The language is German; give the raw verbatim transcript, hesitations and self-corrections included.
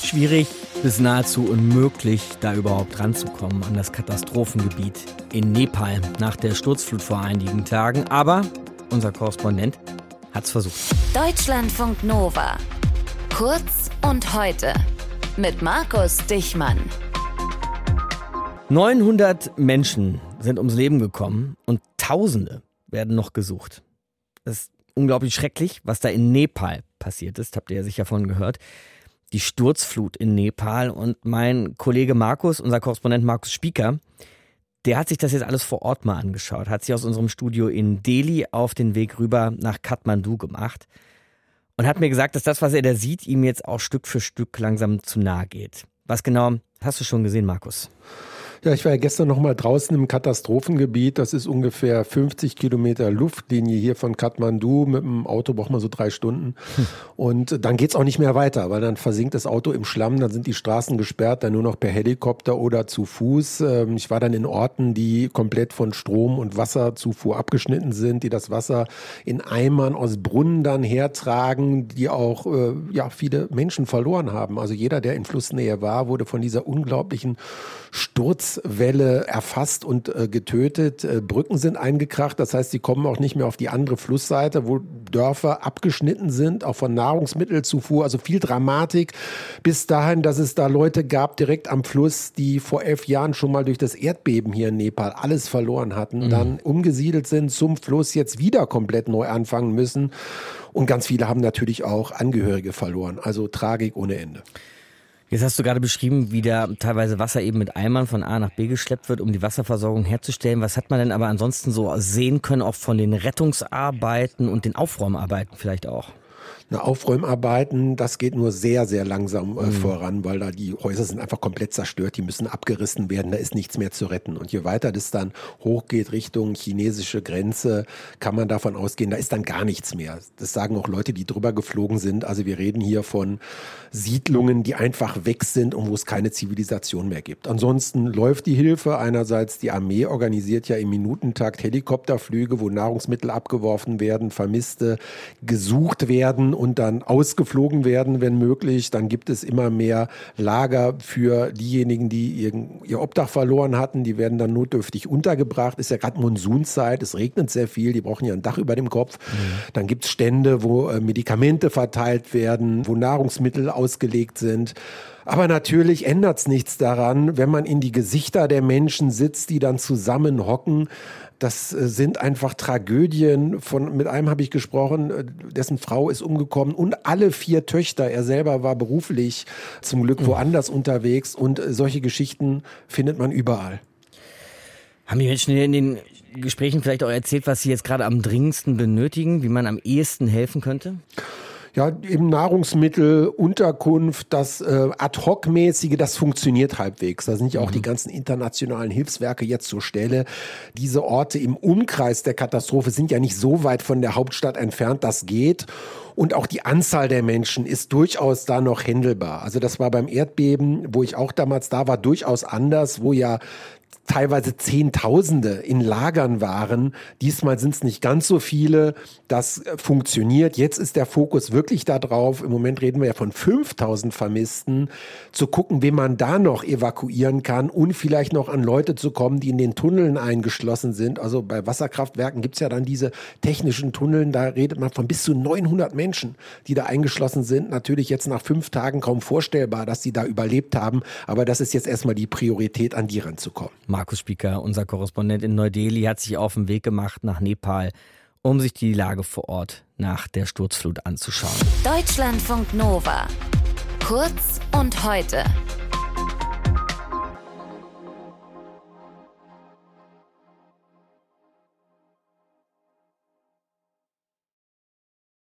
schwierig bis nahezu unmöglich, da überhaupt ranzukommen an das Katastrophengebiet in Nepal nach der Sturzflut vor einigen Tagen. Aber unser Korrespondent hat's versucht. Deutschlandfunk Nova. Kurz und heute mit Markus Dichmann. neunhundert Menschen sind ums Leben gekommen und Tausende werden noch gesucht. Das ist unglaublich schrecklich, was da in Nepal passiert ist, habt ihr ja sicher von gehört. Die Sturzflut in Nepal, und mein Kollege Markus, unser Korrespondent Markus Spieker, der hat sich das jetzt alles vor Ort mal angeschaut, hat sich aus unserem Studio in Delhi auf den Weg rüber nach Kathmandu gemacht und hat mir gesagt, dass das, was er da sieht, ihm jetzt auch Stück für Stück langsam zu nahe geht. Was genau hast du schon gesehen, Markus? Ja, ich war ja gestern noch mal draußen im Katastrophengebiet. Das ist ungefähr fünfzig Kilometer Luftlinie hier von Kathmandu. Mit dem Auto braucht man so drei Stunden. Hm. Und dann geht's auch nicht mehr weiter, weil dann versinkt das Auto im Schlamm. Dann sind die Straßen gesperrt, dann nur noch per Helikopter oder zu Fuß. Ich war dann in Orten, die komplett von Strom- und Wasserzufuhr abgeschnitten sind, die das Wasser in Eimern aus Brunnen dann hertragen, die auch ja, viele Menschen verloren haben. Also jeder, der in Flussnähe war, wurde von dieser unglaublichen Sturzwelle erfasst und äh, getötet. Äh, Brücken sind eingekracht, das heißt, sie kommen auch nicht mehr auf die andere Flussseite, wo Dörfer abgeschnitten sind, auch von Nahrungsmittelzufuhr, also viel Dramatik, bis dahin, dass es da Leute gab direkt am Fluss, die vor elf Jahren schon mal durch das Erdbeben hier in Nepal alles verloren hatten, mhm. dann umgesiedelt sind zum Fluss, jetzt wieder komplett neu anfangen müssen, und ganz viele haben natürlich auch Angehörige verloren, also Tragik ohne Ende. Jetzt hast du gerade beschrieben, wie da teilweise Wasser eben mit Eimern von A nach B geschleppt wird, um die Wasserversorgung herzustellen. Was hat man denn aber ansonsten so sehen können, auch von den Rettungsarbeiten und den Aufräumarbeiten vielleicht auch? Na, Aufräumarbeiten, das geht nur sehr, sehr langsam äh, mhm. voran, weil da die Häuser sind einfach komplett zerstört, die müssen abgerissen werden, da ist nichts mehr zu retten. Und je weiter das dann hochgeht Richtung chinesische Grenze, kann man davon ausgehen, da ist dann gar nichts mehr. Das sagen auch Leute, die drüber geflogen sind. Also wir reden hier von Siedlungen, die einfach weg sind und wo es keine Zivilisation mehr gibt. Ansonsten läuft die Hilfe. Einerseits die Armee organisiert ja im Minutentakt Helikopterflüge, wo Nahrungsmittel abgeworfen werden, Vermisste gesucht werden und dann ausgeflogen werden, wenn möglich. Dann gibt es immer mehr Lager für diejenigen, die ihr, ihr Obdach verloren hatten. Die werden dann notdürftig untergebracht. Ist ja gerade Monsunzeit, es regnet sehr viel, die brauchen ja ein Dach über dem Kopf. Mhm. Dann gibt es Stände, wo äh, Medikamente verteilt werden, wo Nahrungsmittel ausgelegt sind. Aber natürlich ändert es nichts daran, wenn man in die Gesichter der Menschen sitzt, die dann zusammen hocken. Das sind einfach Tragödien. Von, mit einem habe ich gesprochen, dessen Frau ist umgekommen und alle vier Töchter. Er selber war beruflich zum Glück woanders mhm. unterwegs, und solche Geschichten findet man überall. Haben die Menschen in den Gesprächen vielleicht auch erzählt, was sie jetzt gerade am dringendsten benötigen, wie man am ehesten helfen könnte? Ja, eben Nahrungsmittel, Unterkunft, das äh, Ad-Hoc-mäßige, das funktioniert halbwegs. Da sind ja auch mhm. die ganzen internationalen Hilfswerke jetzt zur Stelle. Diese Orte im Umkreis der Katastrophe sind ja nicht so weit von der Hauptstadt entfernt, das geht. Und auch die Anzahl der Menschen ist durchaus da noch händelbar. Also das war beim Erdbeben, wo ich auch damals da war, durchaus anders, wo ja teilweise Zehntausende in Lagern waren. Diesmal sind es nicht ganz so viele. Das funktioniert. Jetzt ist der Fokus wirklich da drauf. Im Moment reden wir ja von fünftausend Vermissten. Zu gucken, wen man da noch evakuieren kann und vielleicht noch an Leute zu kommen, die in den Tunneln eingeschlossen sind. Also bei Wasserkraftwerken gibt es ja dann diese technischen Tunneln. Da redet man von bis zu neunhundert Menschen, die da eingeschlossen sind. Natürlich jetzt nach fünf Tagen kaum vorstellbar, dass sie da überlebt haben. Aber das ist jetzt erstmal die Priorität, an die ranzukommen. Markus Spieker, unser Korrespondent in Neu-Delhi, hat sich auf den Weg gemacht nach Nepal, um sich die Lage vor Ort nach der Sturzflut anzuschauen. Deutschlandfunk Nova. Kurz und heute.